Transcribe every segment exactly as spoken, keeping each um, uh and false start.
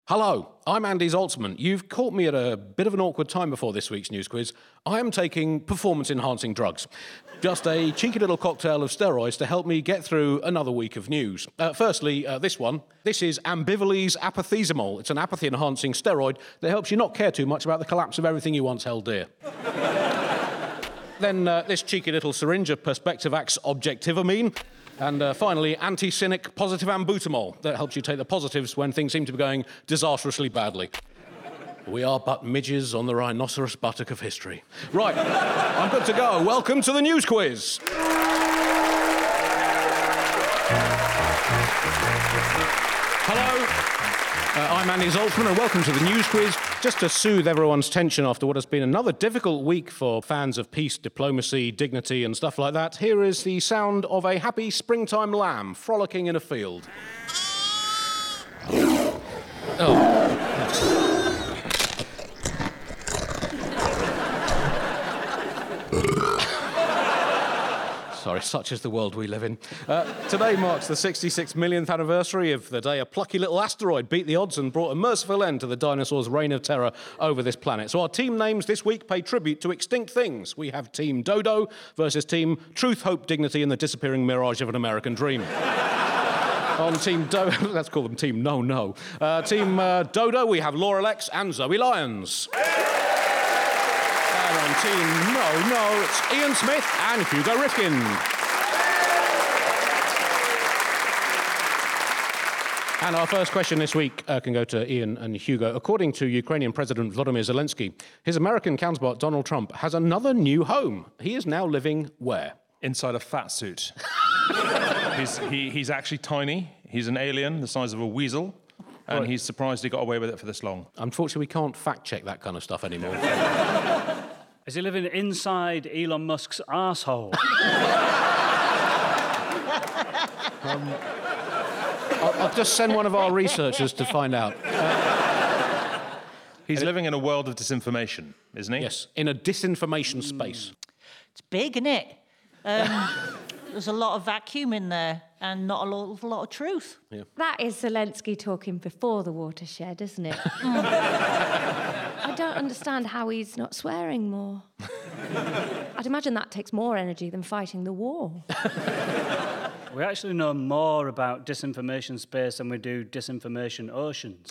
Hello, I'm Andy Zaltzman. You've caught me at a bit of an awkward time before this week's news quiz. I am taking performance-enhancing drugs. Just a cheeky little cocktail of steroids to help me get through another week of news. Uh, firstly, uh, this one. This is Ambivalese Apathizamol. It's an apathy-enhancing steroid that helps you not care too much about the collapse of everything you once held dear. Then uh, this cheeky little syringe of Perspectivax Objectivamine. And uh, finally, anti-cynic positive ambutamol. That helps you take the positives when things seem to be going disastrously badly. We are but midges on the rhinoceros buttock of history. Right, I'm good to go. Welcome to the news quiz. Hello. Uh, I'm Andy Zaltzman, and welcome to the news quiz. Just to soothe everyone's tension after what has been another difficult week for fans of peace, diplomacy, dignity and stuff like that, here is the sound of a happy springtime lamb frolicking in a field. Oh. Sorry, such is the world we live in. Uh, today marks the sixty-six millionth anniversary of the day a plucky little asteroid beat the odds and brought a merciful end to the dinosaurs' reign of terror over this planet. So our team names this week pay tribute to extinct things. We have Team Dodo versus Team Truth, Hope, Dignity and the Disappearing Mirage of an American Dream. On Team Dodo, let's call them Team No No. Uh, team uh, Dodo, we have Laura Lex and Zoe Lyons. And on Team No No, it's Ian Smith and Hugo Rifkin. And our first question this week uh, can go to Ian and Hugo. According to Ukrainian President Volodymyr Zelensky, his American counterpart Donald Trump has another new home. He is now living where? Inside a fat suit. he's, he, he's actually tiny. He's an alien the size of a weasel. And right. He's surprised he got away with it for this long. Unfortunately, we can't fact-check that kind of stuff anymore. Is he living inside Elon Musk's arsehole? um, I'll, I'll just send one of our researchers to find out. Uh, He's living in a world of disinformation, isn't he? Yes, in a disinformation space. It's big, isn't it? Um, there's a lot of vacuum in there and not a lot, a lot of truth. Yeah. That is Zelensky talking before the watershed, isn't it? I don't understand how he's not swearing more. I'd imagine that takes more energy than fighting the war. We actually know more about disinformation space than we do disinformation oceans.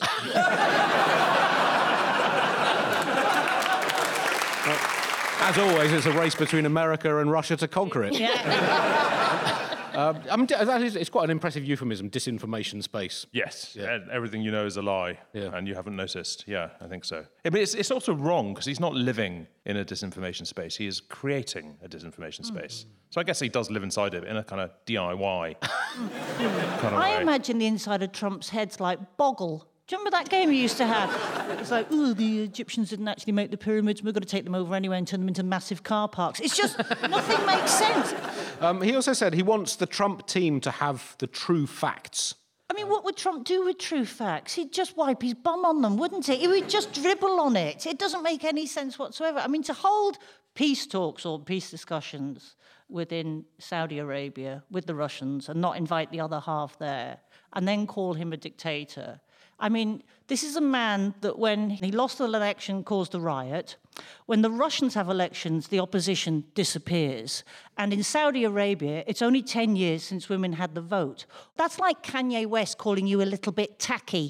As always, it's a race between America and Russia to conquer it. Yeah. um, I mean, that is, it's quite an impressive euphemism, disinformation space. Yes, yeah. Everything you know is a lie, yeah. And you haven't noticed. Yeah, I think so. Yeah, but it's, it's also wrong, because he's not living in a disinformation space. He is creating a disinformation mm. space. So I guess he does live inside it in a kind of D I Y kind of I way. imagine the inside of Trump's head's like Boggle. Do you remember that game you used to have? It's like, ooh, the Egyptians didn't actually make the pyramids. We're going to take them over anyway and turn them into massive car parks. It's just, nothing makes sense. Um, he also said he wants the Trump team to have the true facts. I mean, what would Trump do with true facts? He'd just wipe his bum on them, wouldn't he? He would just dribble on it. It doesn't make any sense whatsoever. I mean, to hold peace talks or peace discussions within Saudi Arabia with the Russians and not invite the other half there and then call him a dictator... I mean, this is a man that when he lost the election caused a riot. When the Russians have elections, the opposition disappears. And in Saudi Arabia, it's only ten years since women had the vote. That's like Kanye West calling you a little bit tacky.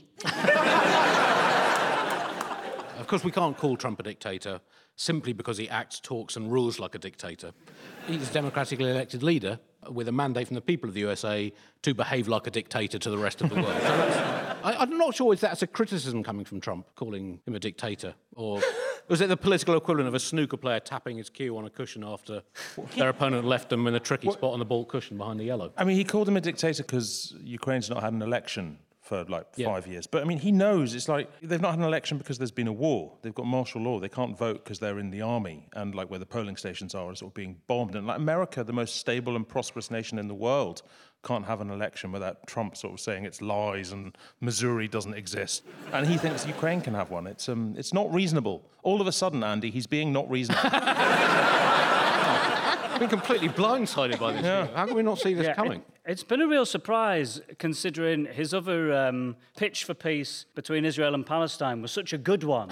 Of course, we can't call Trump a dictator simply because he acts, talks and rules like a dictator. He's a democratically elected leader with a mandate from the people of the U S A to behave like a dictator to the rest of the world. So that's, I, I'm not sure if that's a criticism coming from Trump, calling him a dictator, or was it the political equivalent of a snooker player tapping his cue on a cushion after their opponent left them in a tricky spot on the ball cushion behind the yellow? I mean, he called him a dictator because Ukraine's not had an election for like yeah. five years. But I mean, he knows it's like they've not had an election because there's been a war. They've got martial law. They can't vote because they're in the army and like where the polling stations are sort of being bombed. And like America, the most stable and prosperous nation in the world, can't have an election without Trump sort of saying it's lies and Missouri doesn't exist. And he thinks Ukraine can have one. It's um, it's not reasonable. All of a sudden, Andy, he's being not reasonable. I've been completely blindsided by this. Yeah. How can we not see this yeah, coming? It, It's been a real surprise, considering his other um, pitch for peace between Israel and Palestine was such a good one.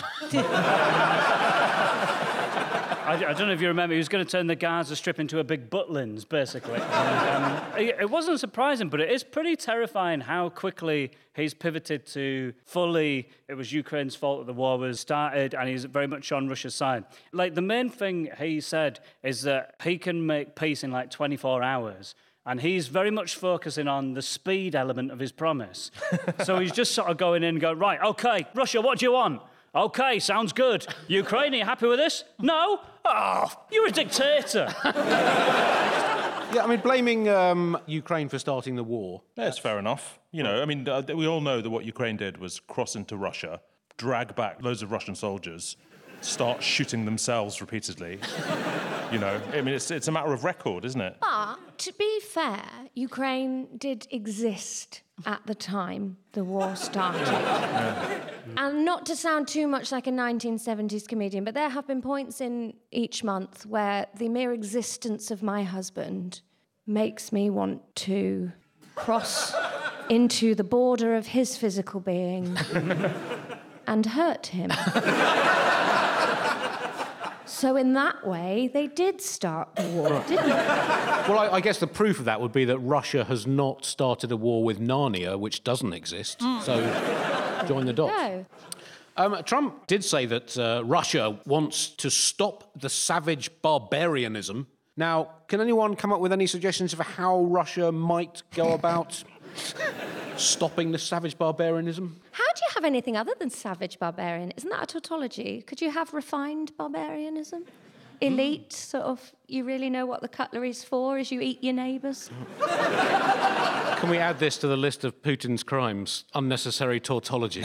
I, I don't know if you remember, he was going to turn the Gaza Strip into a big Butlins, basically. And, um, it, it wasn't surprising, but it is pretty terrifying how quickly he's pivoted to fully, it was Ukraine's fault that the war was started, and he's very much on Russia's side. Like, the main thing he said is that he can make peace in, like, twenty-four hours. And he's very much focusing on the speed element of his promise. So he's just sort of going in and going, right, OK, Russia, what do you want? OK, sounds good. Ukraine, are you happy with this? No? Oh, you're a dictator. Yeah, I mean, blaming um, Ukraine for starting the war. That's fair enough. You know, I mean, uh, we all know that what Ukraine did was cross into Russia, drag back loads of Russian soldiers, start shooting themselves repeatedly. You know, I mean, it's, it's a matter of record, isn't it? But, to be fair, Ukraine did exist at the time the war started. Yeah. And not to sound too much like a nineteen seventies comedian, but there have been points in each month where the mere existence of my husband makes me want to cross into the border of his physical being and hurt him. So in that way, they did start the war, didn't they? Well, I, I guess the proof of that would be that Russia has not started a war with Narnia, which doesn't exist. Mm. So join the dots. No. Um, Trump did say that uh, Russia wants to stop the savage barbarianism. Now, can anyone come up with any suggestions of how Russia might go about stopping the savage barbarianism? How do you have anything other than savage barbarian? Isn't that a tautology? Could you have refined barbarianism? Elite, sort of, you really know what the cutlery's for as you eat your neighbours? Can we add this to the list of Putin's crimes? Unnecessary tautology.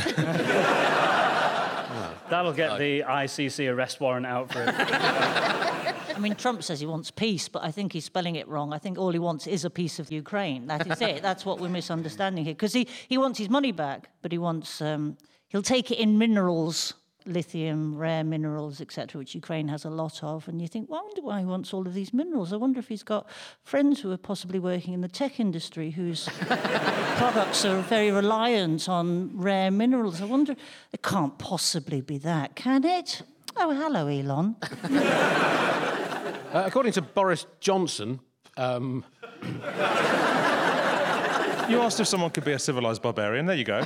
That'll get the I C C arrest warrant out for it. I mean, Trump says he wants peace, but I think he's spelling it wrong. I think all he wants is a piece of Ukraine. That is it. That's what we're misunderstanding here. Because he, he wants his money back, but he wants... Um, he'll take it in minerals, lithium, rare minerals, et cetera, which Ukraine has a lot of. And you think, well, I wonder why he wants all of these minerals. I wonder if he's got friends who are possibly working in the tech industry whose products are very reliant on rare minerals. I wonder... It can't possibly be that, can it? Oh, hello, Elon. Uh, according to Boris Johnson, um... You asked if someone could be a civilised barbarian. There you go.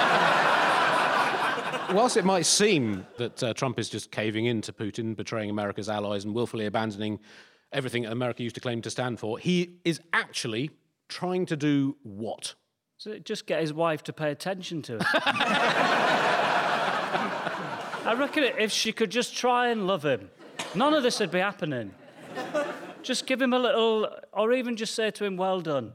Whilst it might seem that uh, Trump is just caving in to Putin, betraying America's allies and willfully abandoning everything America used to claim to stand for, he is actually trying to do what? So just get his wife to pay attention to it. I reckon if she could just try and love him, none of this would be happening. Just give him a little, or even just say to him, well done.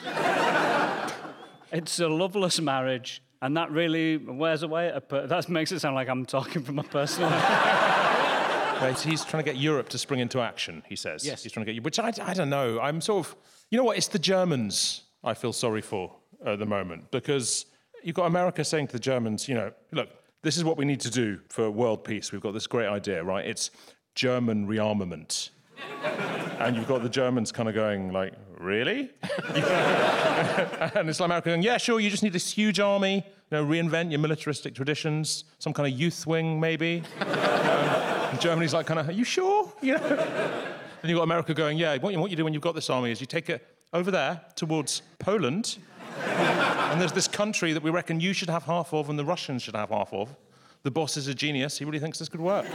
It's a loveless marriage, and that really wears away at a per- that makes it sound like I'm talking from a personal... Right, he's trying to get Europe to spring into action, he says. Yes. He's trying to get you, which I, I don't know. I'm sort of, you know what, it's the Germans I feel sorry for at the moment, because you've got America saying to the Germans, you know, look, this is what we need to do for world peace. We've got this great idea, right? It's German rearmament. And you've got the Germans kind of going like, really? And it's like America going, yeah, sure, you just need this huge army, you know, reinvent your militaristic traditions, some kind of youth wing, maybe. um, and Germany's like kind of, are you sure? You know? And you've got America going, yeah, what you, what you do when you've got this army is you take it over there towards Poland, and there's this country that we reckon you should have half of and the Russians should have half of. The boss is a genius. He really thinks this could work.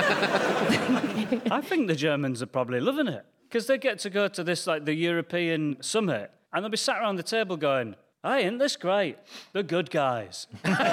I think the Germans are probably loving it, because they get to go to this, like, the European summit, and they'll be sat around the table going, hey, isn't this great? The good guys.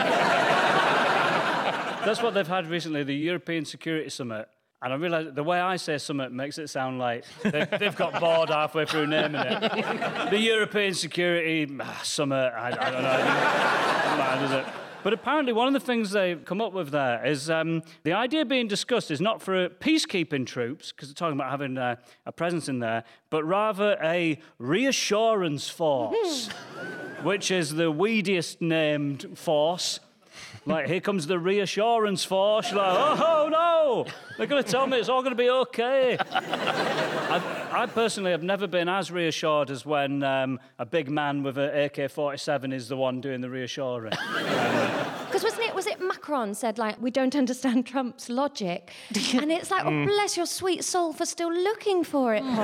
That's what they've had recently, the European Security Summit. And I realise the way I say summit makes it sound like they've, they've got bored halfway through naming it. The European Security ah, Summit, I, I don't know. Mad, is it? But apparently one of the things they've come up with there is um, the idea being discussed is not for peacekeeping troops, because they're talking about having uh, a presence in there, but rather a reassurance force, which is the weediest named force. Like, here comes the reassurance force. You're like, oh, no, they're going to tell me it's all going to be okay. I, I personally have never been as reassured as when um, a big man with an A K forty-seven is the one doing the reassuring. Because wasn't it, was it Macron said, like, we don't understand Trump's logic? And it's like, oh, bless your sweet soul for still looking for it,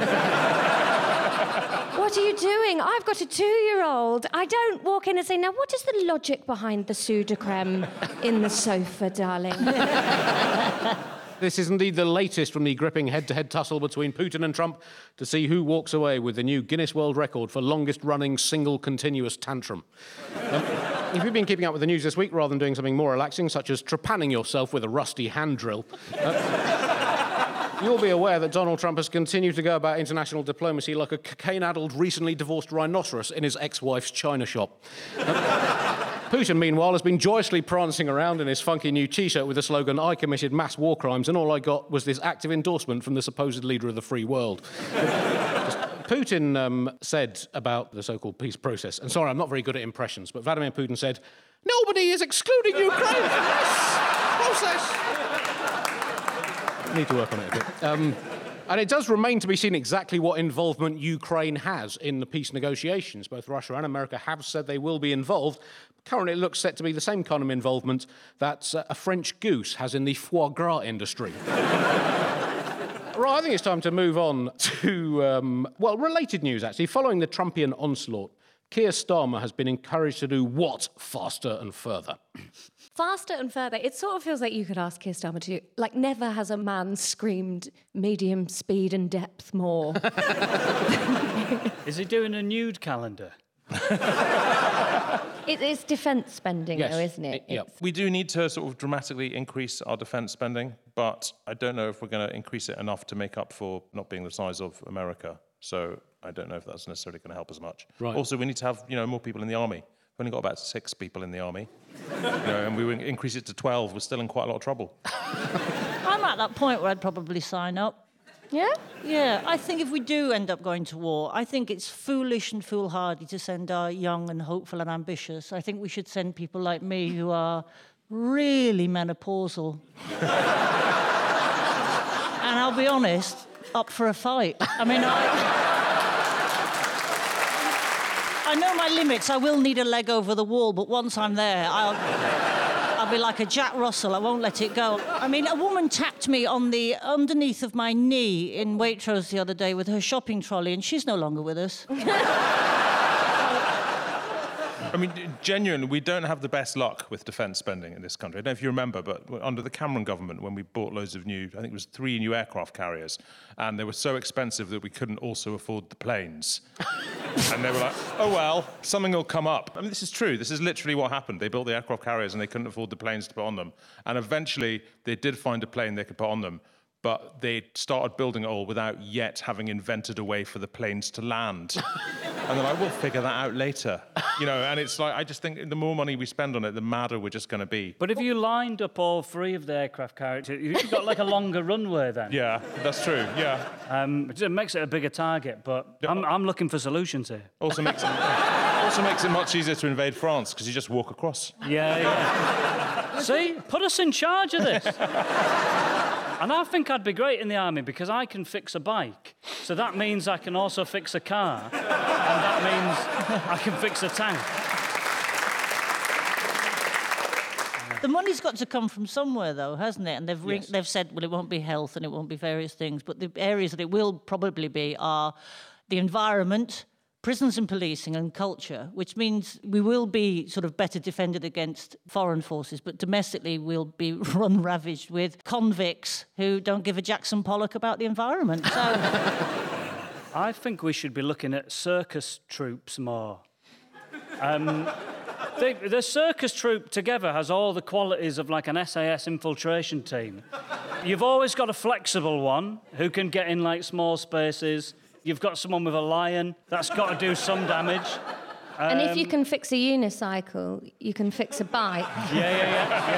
What are you doing? I've got a two-year-old. I don't walk in and say, now, what is the logic behind the Sudocrem in the sofa, darling? This is indeed the latest from the gripping head-to-head tussle between Putin and Trump to see who walks away with the new Guinness World Record for longest-running single continuous tantrum. Um, if you've been keeping up with the news this week rather than doing something more relaxing, such as trepanning yourself with a rusty hand drill, uh, you'll be aware that Donald Trump has continued to go about international diplomacy like a cocaine-addled, recently divorced rhinoceros in his ex-wife's china shop. Um, Putin, meanwhile, has been joyously prancing around in his funky new T-shirt with the slogan, I committed mass war crimes, and all I got was this active endorsement from the supposed leader of the free world. Putin um, said about the so-called peace process, and sorry, I'm not very good at impressions, but Vladimir Putin said, nobody is excluding Ukraine from this process. Need to work on it a bit. Um, And it does remain to be seen exactly what involvement Ukraine has in the peace negotiations. Both Russia and America have said they will be involved. Currently, it looks set to be the same kind of involvement that uh, a French goose has in the foie gras industry. Right, I think it's time to move on to, um, well, related news, actually. Following the Trumpian onslaught, Keir Starmer has been encouraged to do what faster and further? Faster and further. It sort of feels like you could ask Keir Starmer to... Like, never has a man screamed medium speed and depth more. Is he doing a nude calendar? It is defence spending, Yes. though, isn't it? It- yep. It's- We do need to sort of dramatically increase our defence spending, but I don't know if we're going to increase it enough to make up for not being the size of America. So I don't know if that's necessarily going to help as much. Right. Also, we need to have, you know, more people in the army. We've only got about six people in the army. You know, and we would increase it to twelve. We're still in quite a lot of trouble. I'm at that point where I'd probably sign up. Yeah? Yeah, I think if we do end up going to war, I think it's foolish and foolhardy to send our young and hopeful and ambitious. I think we should send people like me who are really menopausal. And I'll be honest, up for a fight. I mean, I... I know my limits. I will need a leg over the wall, but once I'm there, I'll... I'll be like a Jack Russell. I won't let it go. I mean, a woman tapped me on the underneath of my knee in Waitrose the other day with her shopping trolley, and she's no longer with us. I mean, genuinely, we don't have the best luck with defence spending in this country. I don't know if you remember, but under the Cameron government, when we bought loads of new, I think it was three new aircraft carriers, and they were so expensive that we couldn't also afford the planes. And they were like, oh, well, something will come up. I mean, this is true. This is literally what happened. They built the aircraft carriers and they couldn't afford the planes to put on them. And eventually, they did find a plane they could put on them, but they started building it all without yet having invented a way for the planes to land. And they're like, we'll figure that out later. You know, and it's like, I just think the more money we spend on it, the madder we're just going to be. But if you lined up all three of the aircraft carriers, you've got like a longer runway then. Yeah, that's true, yeah. Um, it makes it a bigger target, but I'm, I'm looking for solutions here. Also makes it, also makes it much easier to invade France, because you just walk across. Yeah, yeah. See, put us in charge of this. And I think I'd be great in the army because I can fix a bike. So that means I can also fix a car. And that means I can fix a tank. The money's got to come from somewhere, though, hasn't it? And they've re- Yes. they've said, well, it won't be health and it won't be various things, but the areas that it will probably be are the environment, prisons and policing, and culture, which means we will be sort of better defended against foreign forces, but domestically we'll be run ravaged with convicts who don't give a Jackson Pollock about the environment. So I think we should be looking at circus troops more. Um, the, the circus troupe together has all the qualities of like an S A S infiltration team. You've always got a flexible one who can get in like small spaces. You've got someone with a lion that's got to do some damage. Um, And if you can fix a unicycle, you can fix a bike. Yeah, yeah, yeah.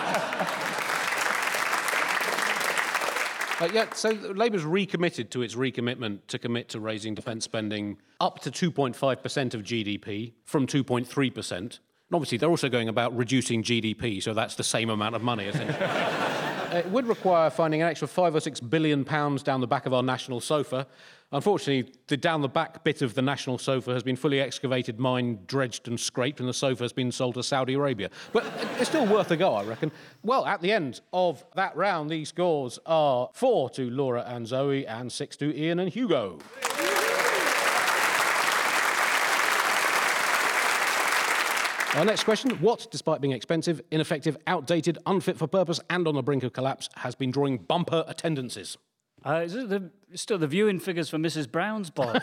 yeah. Uh, yeah, so Labour's recommitted to its recommitment to commit to raising defence spending up to two point five percent of G D P from two point three percent. And obviously, they're also going about reducing G D P, so that's the same amount of money, essentially. It would require finding an extra five or six billion pounds down the back of our national sofa. Unfortunately, the down the back bit of the national sofa has been fully excavated, mined, dredged and scraped, and the sofa has been sold to Saudi Arabia. But it's still worth a go, I reckon. Well, at the end of that round, these scores are four to Laura and Zoe and six to Ian and Hugo. Our next question. What, despite being expensive, ineffective, outdated, unfit for purpose and on the brink of collapse, has been drawing bumper attendances? Uh, is it the, still the viewing figures for Missus Brown's Bob?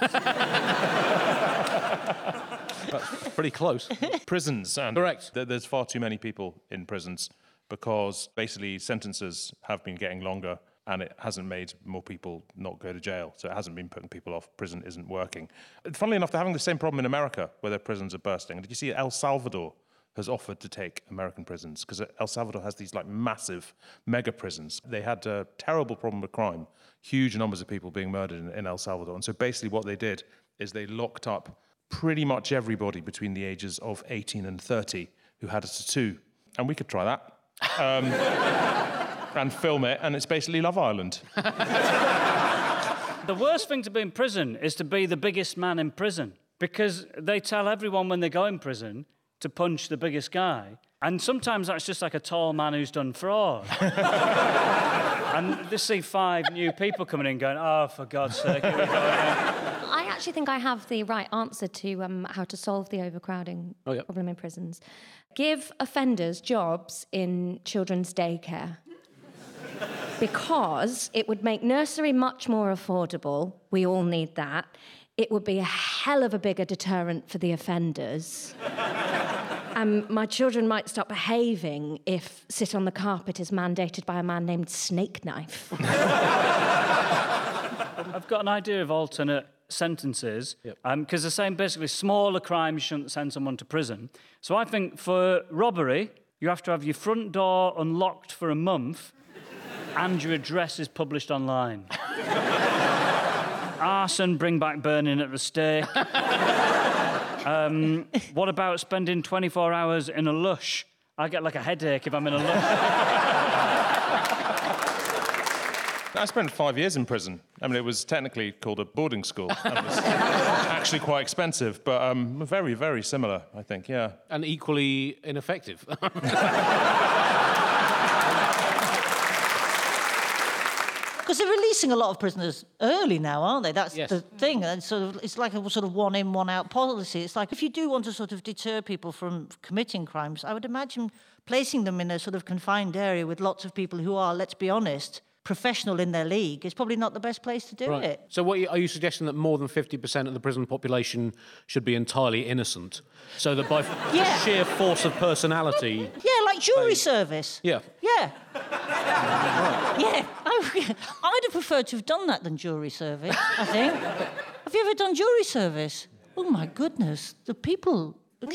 That's pretty close. Prisons. And Correct. th- there's far too many people in prisons because basically sentences have been getting longer and it hasn't made more people not go to jail. So it hasn't been putting people off. Prison isn't working. Funnily enough, they're having the same problem in America where their prisons are bursting. Did you see El Salvador has offered to take American prisons? Because El Salvador has these like massive mega prisons. They had a terrible problem with crime, huge numbers of people being murdered in, in El Salvador. And so basically what they did is they locked up pretty much everybody between the ages of eighteen and thirty who had a tattoo. And we could try that. Um, and film it, and it's basically Love Island. The worst thing to be in prison is to be the biggest man in prison, because they tell everyone when they go in prison to punch the biggest guy, and sometimes that's just like a tall man who's done fraud. And they see five new people coming in going, oh, for God's sake, here we go again. I actually think I have the right answer to um, how to solve the overcrowding Oh, yeah. problem in prisons. Give offenders jobs in children's daycare. Because it would make nursery much more affordable. We all need that. It would be a hell of a bigger deterrent for the offenders. Um, my children might stop behaving if sit on the carpet is mandated by a man named Snake Knife. I've got an idea of alternate sentences, because Yep. um, they're saying basically smaller crimes shouldn't send someone to prison. So I think for robbery, you have to have your front door unlocked for a month and your address is published online. Arson, bring back burning at the stake. um, what about spending twenty-four hours in a lush? I get like a headache if I'm in a lush. I spent five years in prison. I mean, it was technically called a boarding school. And it was actually quite expensive, but um, very, very similar, I think, yeah. And equally ineffective. Because they're releasing a lot of prisoners early now, aren't they? That's Yes. the thing. And sort of, it's like a sort of one in, one out policy. It's like if you do want to sort of deter people from committing crimes, I would imagine placing them in a sort of confined area with lots of people who are, let's be honest, professional in their league is probably not the best place to do Right. it. So what you, are you suggesting that more than fifty percent of the prison population should be entirely innocent? So that by f- Yeah. sheer force of personality... Yeah, like jury service. Yeah. Yeah. Yeah. I, I'd have preferred to have done that than jury service, I think. Have you ever done jury service? Oh, my goodness. The people... They're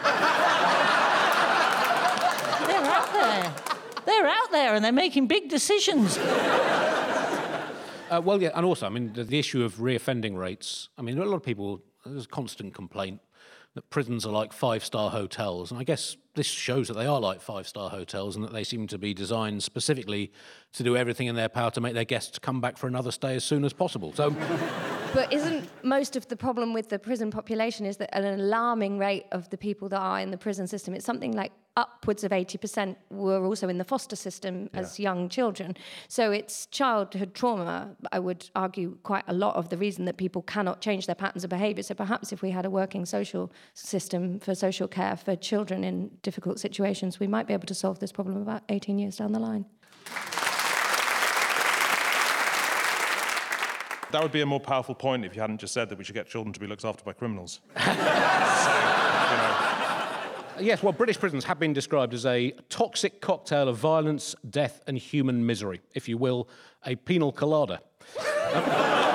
out there. They're out there and they're making big decisions. Uh, well, yeah, and also, I mean, the, the issue of reoffending rates. I mean, a lot of people, there's a constant complaint that prisons are like five-star hotels, and I guess this shows that they are like five-star hotels and that they seem to be designed specifically to do everything in their power to make their guests come back for another stay as soon as possible. So, But isn't most of the problem with the prison population is that an alarming rate of the people that are in the prison system, it's something like upwards of eighty percent were also in the foster system as young children. So it's childhood trauma, I would argue, quite a lot of the reason that people cannot change their patterns of behaviour. So perhaps if we had a working social system for social care for children in difficult situations, we might be able to solve this problem about eighteen years down the line. That would be a more powerful point if you hadn't just said that we should get children to be looked after by criminals. So, you know. yes, well, British prisons have been described as a toxic cocktail of violence, death and human misery. If you will, a penal colada. um,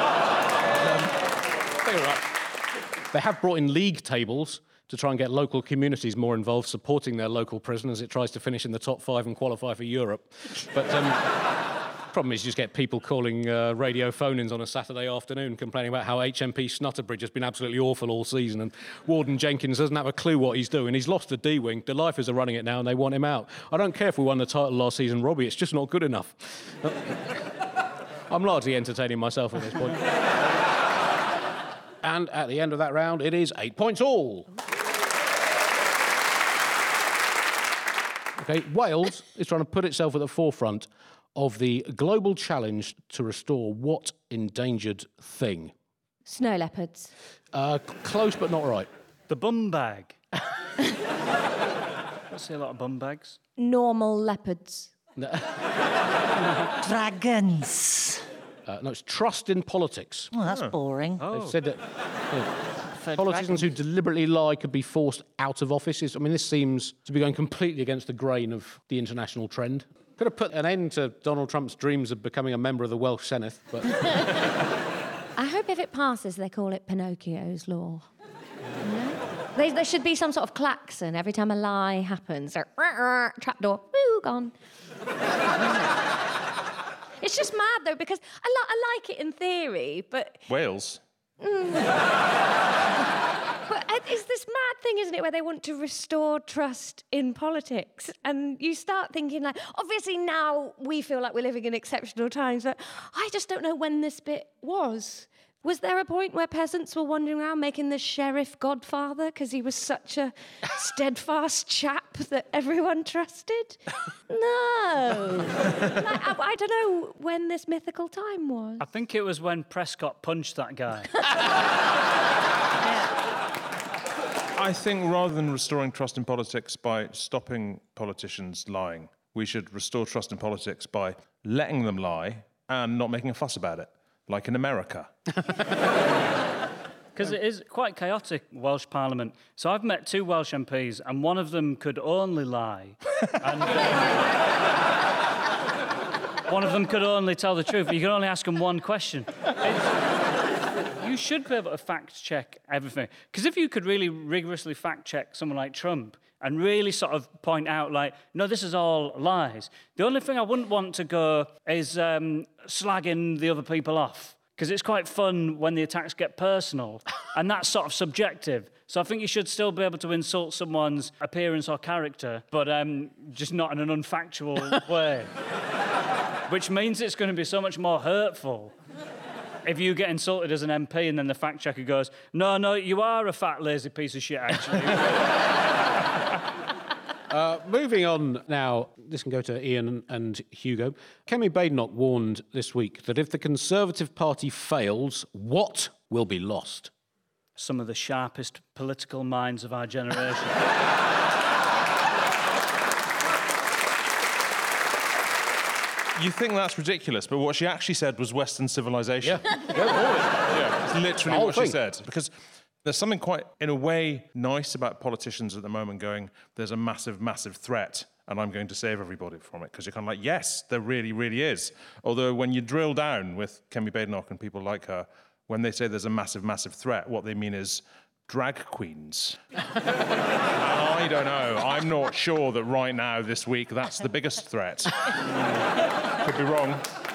um, right. They have brought in league tables to try and get local communities more involved, supporting their local prison as it tries to finish in the top five and qualify for Europe. But um, Problem is, you just get people calling uh, radio phone-ins on a Saturday afternoon complaining about how H M P Snutterbridge has been absolutely awful all season and Warden Jenkins doesn't have a clue what he's doing. He's lost the D-wing. The Lifers are running it now and they want him out. I don't care if we won the title last season, Robbie. It's just not good enough. I'm largely entertaining myself at this point. And at the end of that round, it is eight points all. OK, Wales is trying to put itself at the forefront of the global challenge to restore what endangered thing? Snow leopards. Uh, close, but not right. The bum bag. I see a lot of bum bags. Normal leopards. Dragons. Uh, no, it's trust in politics. Oh, that's boring. Oh. They've said that yeah, For politicians dragons. who deliberately lie could be forced out of offices. I mean, this seems to be going completely against the grain of the international trend. Could have put an end to Donald Trump's dreams of becoming a member of the Welsh Senate, but... I hope if it passes, they call it Pinocchio's law. You know? There, there should be some sort of klaxon every time a lie happens. Or, trapdoor, woo, gone. It's just mad, though, because I, li- I like it in theory, but... Wales. But it's this mad thing, isn't it, where they want to restore trust in politics. And you start thinking, like, obviously now we feel like we're living in exceptional times, but I just don't know when this bit was. Was there a point where peasants were wandering around making the sheriff godfather because he was such a steadfast chap that everyone trusted? No. Like, I, I don't know when this mythical time was. I think it was when Prescott punched that guy. I think rather than restoring trust in politics by stopping politicians lying, we should restore trust in politics by letting them lie and not making a fuss about it, like in America. Because it is quite chaotic, Welsh Parliament. So I've met two Welsh M Ps, and one of them could only lie. And uh, one of them could only tell the truth. You can only ask them one question. It's, you should be able to fact-check everything. Because if you could really rigorously fact-check someone like Trump and really sort of point out, like, no, this is all lies, the only thing I wouldn't want to go is um, slagging the other people off. Because it's quite fun when the attacks get personal, and that's sort of subjective. So I think you should still be able to insult someone's appearance or character, but um, just not in an unfactual way. Which means it's going to be so much more hurtful. If you get insulted as an M P and then the fact checker goes, no, no, you are a fat, lazy piece of shit, actually. Uh, moving on now, this can go to Ian and Hugo. Kemi Badenoch warned this week that if the Conservative Party fails, what will be lost? Some of the sharpest political minds of our generation. You think that's ridiculous, but what she actually said was Western civilization. Yeah, yeah, all of it. Yeah, it's literally The whole what she thing. said. Because there's something quite, in a way, nice about politicians at the moment going, there's a massive, massive threat, and I'm going to save everybody from it. Because you're kind of like, yes, there really, really is. Although when you drill down with Kemi Badenoch and people like her, when they say there's a massive, massive threat, what they mean is drag queens. I don't know. I'm not sure that right now, this week, that's the biggest threat. Could be wrong.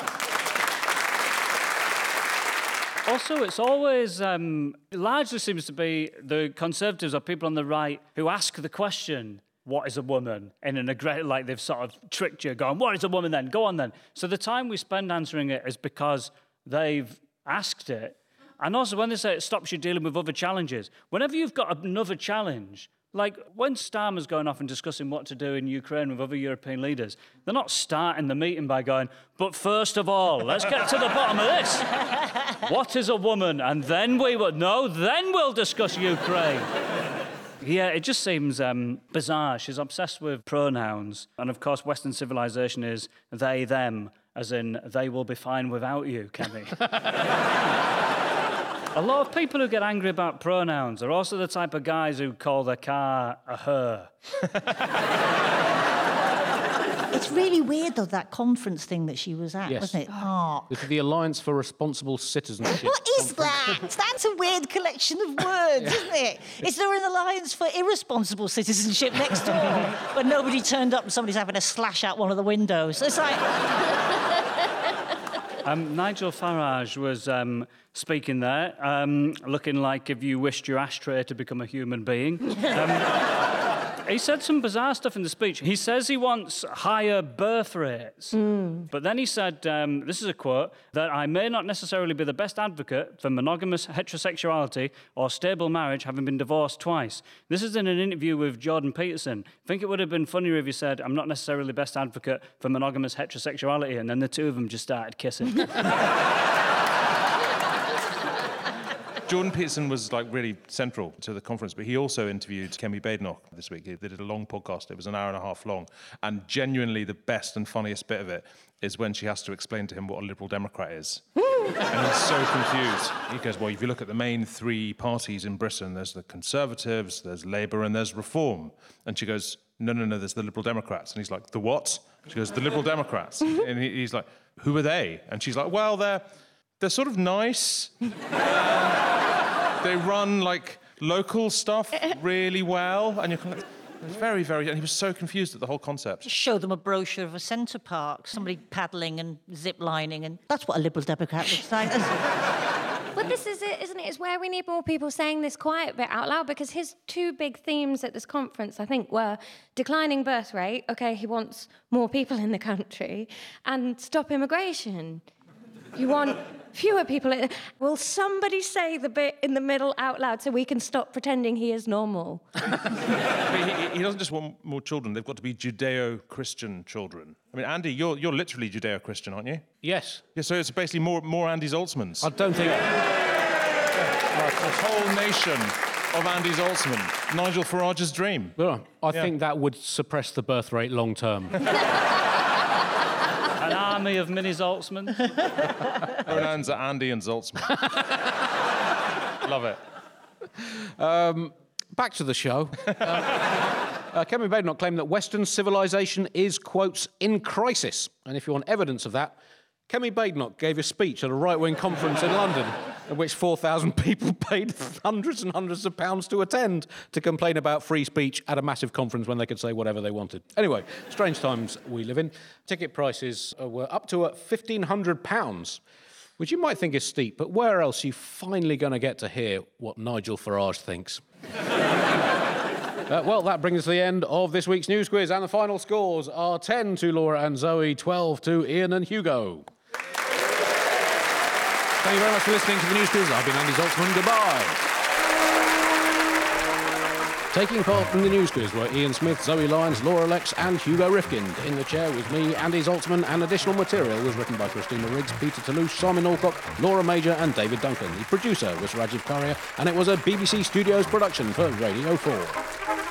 Also, it's always, um, it largely seems to be the Conservatives or people on the right who ask the question, what is a woman? In an aggressive, like they've sort of tricked you, going, what is a woman then? Go on then. So the time we spend answering it is because they've asked it. And also, when they say it stops you dealing with other challenges, whenever you've got another challenge, like when Starmer's going off and discussing what to do in Ukraine with other European leaders, they're not starting the meeting by going, but first of all, let's get to the bottom of this. What is a woman? And then we will, no, then we'll discuss Ukraine. Yeah, it just seems um, bizarre. She's obsessed with pronouns. And of course, Western civilization is they, them, as in they will be fine without you, Kemi. A lot of people who get angry about pronouns are also the type of guys who call their car a her. It's really weird, though, that conference thing that she was at, Yes. wasn't it? Oh. This is the Alliance for Responsible Citizenship. What is that? That's a weird collection of words, isn't it? Is there an alliance for irresponsible citizenship next door? When nobody turned up and somebody's having to slash out one of the windows. It's like... Um, Nigel Farage was um, speaking there, um, looking like if you wished your ashtray to become a human being. Um, he said some bizarre stuff in the speech. He says he wants higher birth rates. Mm. But then he said, um, this is a quote, that I may not necessarily be the best advocate for monogamous heterosexuality or stable marriage, having been divorced twice. This is in an interview with Jordan Peterson. I think it would have been funnier if he said, I'm not necessarily the best advocate for monogamous heterosexuality, and then the two of them just started kissing. Jordan Peterson was like really central to the conference, but he also interviewed Kemi Badenoch this week. They did a long podcast. It was an hour and a half long. And genuinely the best and funniest bit of it is when she has to explain to him what a Liberal Democrat is. And he's so confused. He goes, well, if you look at the main three parties in Britain, there's the Conservatives, there's Labour, and there's Reform. And she goes, no, no, no, there's the Liberal Democrats. And he's like, the what? She goes, the Liberal Democrats. And he, he's like, who are they? And she's like, well, they're, they're sort of nice. They run, like, local stuff really well, and you're kind of like, it's very, very... And he was so confused at the whole concept. Show them a brochure of a centre park, somebody paddling and zip-lining, and that's what a Liberal Democrat looks like. Well, this is it, isn't it? It's where we need more people saying this quiet bit out loud, because his two big themes at this conference, I think, were declining birth rate, OK, he wants more people in the country, and stop immigration. You want fewer people. Will somebody say the bit in the middle out loud so we can stop pretending he is normal? he, he doesn't just want more children. They've got to be Judeo-Christian children. I mean, Andy, you're, you're literally Judeo-Christian, aren't you? Yes. Yeah, so it's basically more, more Andy Zaltzmans. I don't think... yeah, a whole nation of Andy Zaltzman. Nigel Farage's dream. Well, I Yeah. think that would suppress the birth rate long term. An army of mini Zaltzmans. Pronouns are Andy and Zaltzman. Love it. Um, back to the show. uh, uh, Kemi Badenoch claimed that Western civilization is, quotes, in crisis. And if you want evidence of that, Kemi Badenoch gave a speech at a right-wing conference in London, in which four thousand people paid hundreds and hundreds of pounds to attend to complain about free speech at a massive conference when they could say whatever they wanted. Anyway, strange times we live in. Ticket prices uh, were up to uh, fifteen hundred pounds, which you might think is steep, but where else are you finally going to get to hear what Nigel Farage thinks? Uh, well, that brings us to the end of this week's news quiz, and the final scores are ten to Laura and Zoe, twelve to Ian and Hugo. Thank you very much for listening to the news quiz. I've been Andy Zaltzman. Goodbye. Taking part in the news quiz were Ian Smith, Zoe Lyons, Laura Lex and Hugo Rifkind. In the chair was me, Andy Zaltzman, and additional material was written by Christina Riggs, Peter Toulouche, Simon Alcock, Laura Major and David Duncan. The producer was Rajiv Karia, and it was a B B C Studios production for Radio four.